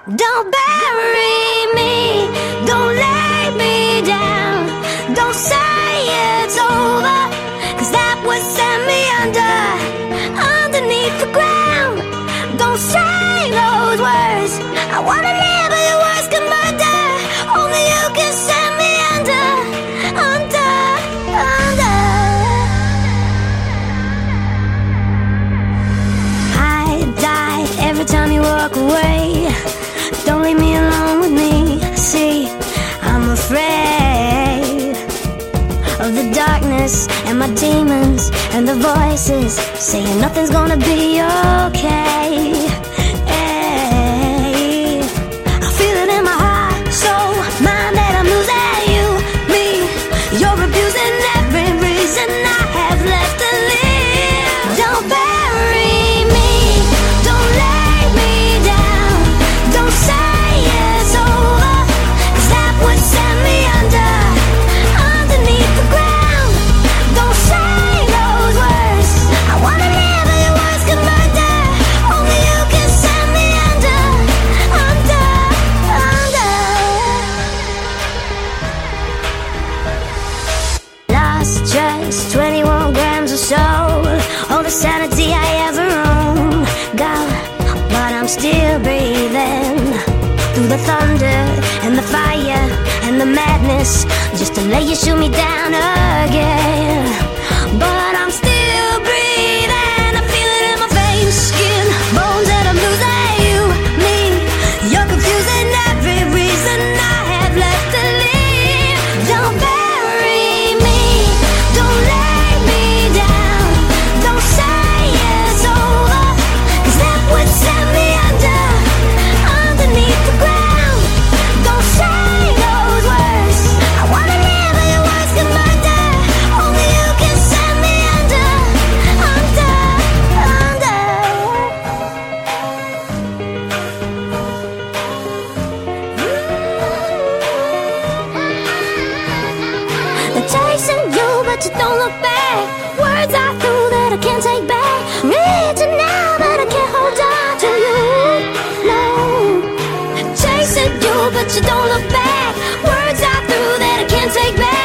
Don't bury me, don't lay me down. Don't say it's over, 'cause that would send me underneath the ground. Don't say those words, I wanna live but your words can murder. Only you can send me under. I die every time you walk away. Don't leave me alone with me. See, I'm afraid of the darkness and my demons and the voices saying nothing's gonna be okay. Hey, I feel it in my heart, soul, mind that I'm losing you, me. You're abusing every reason I have left to live. Don't bury me, don't lay me down. Don't say it's over, 'cause that would send me underneath the ground. Don't say those words, I wanna live but your words can murder. Only you can send me under. Lost just 21 grams of soul, all the sanity I ever owned. God, but I'm still breathing through the thunder and the fire and the madness, just to let you shoot me down again. But I'm still breathing, I feel it in my veins, skin, bones, that I'm losing you, me. You're confusing every reason I have left to live. Don't bury me, don't lay me down. Don't say it's over, 'cause that would send me underneath the ground. Don't say those words, I wanna live but your words can murder. Only you can send me under. They're chasing you but you don't look back. Words I threw that I can't take back. Reaching now but I can't hold on to you. No, chasing you but you don't look back. Words I threw that I can't take back.